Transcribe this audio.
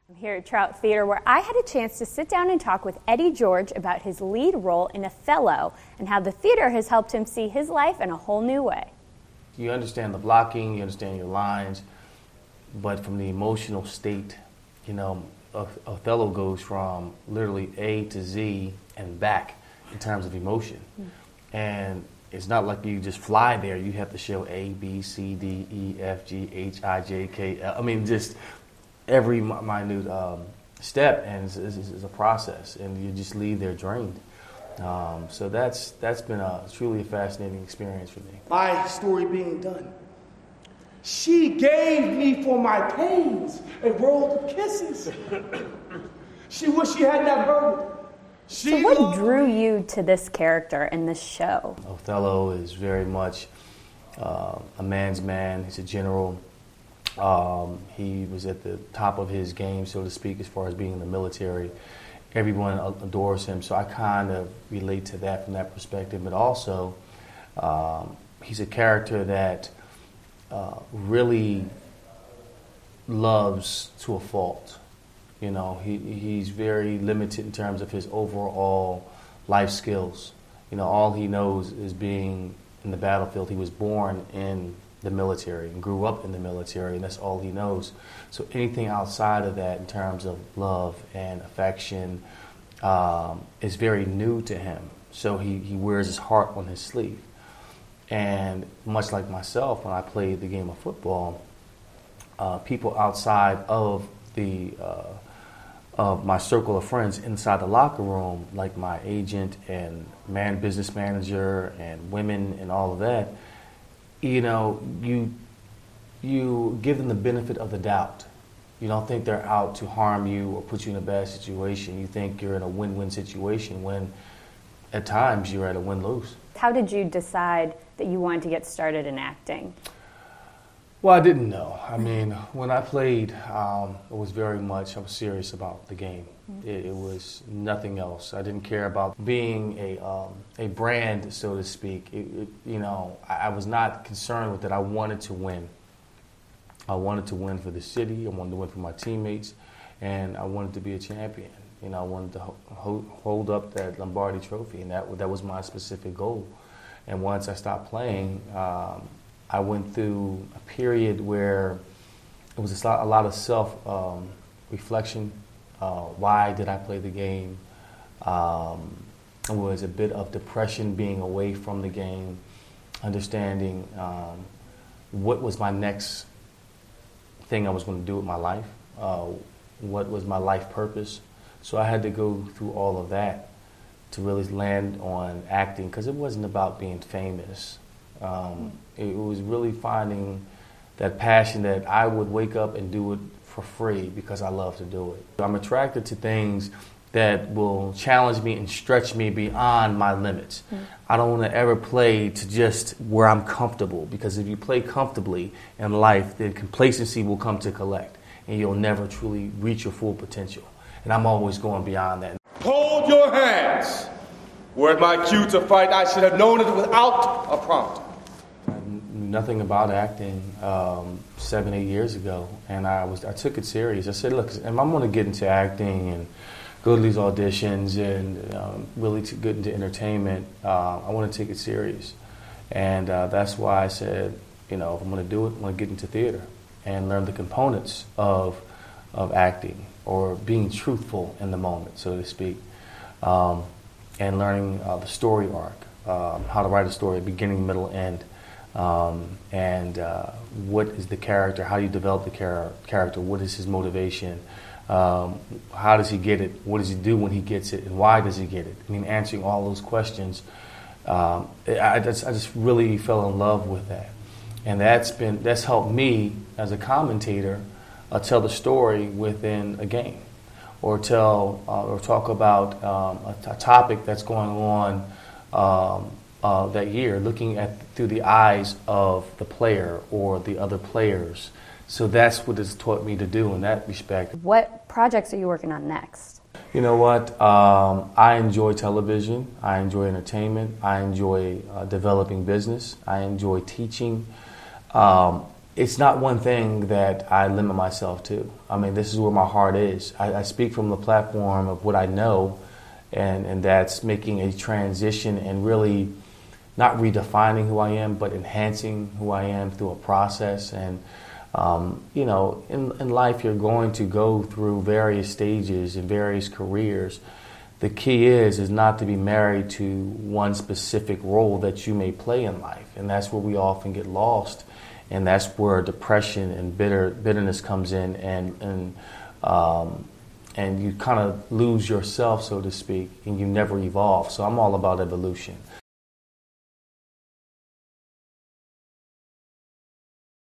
I'm here at Trout Theater, where I had a chance to sit down and talk with Eddie George about his lead role in Othello and how the theater has helped him see his life in a whole new way. You understand the blocking, you understand your lines, but from the emotional state, Othello goes from literally A to Z and back in terms of emotion. And it's not like you just fly there. You have to show A, B, C, D, E, F, G, H, I, J, K, L. I mean, just every minute step, and it's a process, and you just leave there drained. So that's been truly a fascinating experience for me. My story being done. She gave me for my pains a world of kisses. She wished she had not heard it. So what drew you to this character in this show? Othello is very much a man's man. He's a general. He was at the top of his game, so to speak, as far as being in the military. Everyone adores him, so I kind of relate to that from that perspective. But also, he's a character that really loves to a fault. He's very limited in terms of his overall life skills. All he knows is being in the battlefield. He was born in the military and grew up in the military, and that's all he knows. So anything outside of that in terms of love and affection is very new to him. So he wears his heart on his sleeve. And much like myself, when I played the game of football, people outside of my circle of friends inside the locker room, like my agent and business manager and women and all of that, you give them the benefit of the doubt. You don't think they're out to harm you or put you in a bad situation. You think you're in a win-win situation when at times you're at a win-lose. How did you decide that you wanted to get started in acting? Well, I didn't know. I mean, when I played, I was serious about the game. It was nothing else. I didn't care about being a brand, so to speak. I was not concerned with it. I wanted to win. I wanted to win for the city. I wanted to win for my teammates, and I wanted to be a champion. I wanted to hold up that Lombardi trophy, and that was my specific goal. And once I stopped playing, I went through a period where it was a lot of self-reflection. Why did I play the game? It was a bit of depression being away from the game, understanding what was my next thing I was going to do with my life, what was my life purpose. So I had to go through all of that to really land on acting, because it wasn't about being famous. It was really finding that passion that I would wake up and do it for free because I love to do it. I'm attracted to things that will challenge me and stretch me beyond my limits. I don't want to ever play to just where I'm comfortable, because if you play comfortably in life, then complacency will come to collect, and you'll never truly reach your full potential. And I'm always going beyond that. Hold your hands. Were my cue to fight, I should have known it without a prompt. Nothing about acting 7-8 years ago, and I took it serious. I said, look, if I'm going to get into acting and go to these auditions and really to get into entertainment, I want to take it serious. And that's why I said, if I'm going to do it, I'm going to get into theater and learn the components of acting, or being truthful in the moment, so to speak, and learning the story arc, how to write a story, beginning, middle, end. And what is the character, how do you develop the character, what is his motivation, how does he get it, what does he do when he gets it, and why does he get it? I mean, answering all those questions, I just really fell in love with that. And that's helped me as a commentator tell the story within a game, or talk about a topic that's going on that year, looking through the eyes of the player or the other players. So that's what it's taught me to do in that respect. What projects are you working on next? You know what? I enjoy television. I enjoy entertainment. I enjoy developing business. I enjoy teaching. it's not one thing that I limit myself to. I mean, this is where my heart is. I speak from the platform of what I know, and that's making a transition and really not redefining who I am, but enhancing who I am through a process. And, you know, in life, you're going to go through various stages and various careers. The key is not to be married to one specific role that you may play in life. And that's where we often get lost. And that's where depression and bitterness comes in, and you kind of lose yourself, so to speak, and you never evolve. So I'm all about evolution.